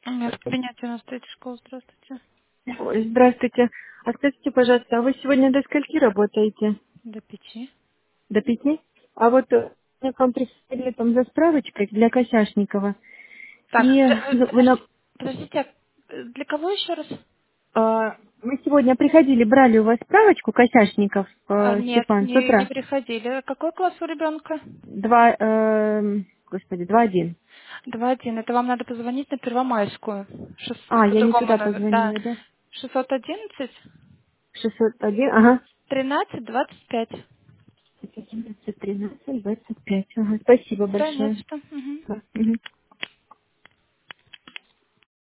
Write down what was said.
Принятие на стоит школу. Здравствуйте. Ой, здравствуйте. А скажите, пожалуйста, а вы сегодня до скольки работаете? До 5. До 5? А вот я к вам приходили там за справочкой для Косяшникова. Так, И ну, подождите, для кого еще раз? мы сегодня приходили, брали у вас справочку Косяшников, Нет, Степан, с не утра. приходили. Какой класс у ребенка? Два, господи, 2-1. 2-1. Это вам надо позвонить на Первомайскую. А, По я не другому туда номеру. Да. позвонила, да? 611 601, ага. 13 25. 11, 13, 25. Ага, спасибо Да, не большое. за что. Мгм. Да. Мгм.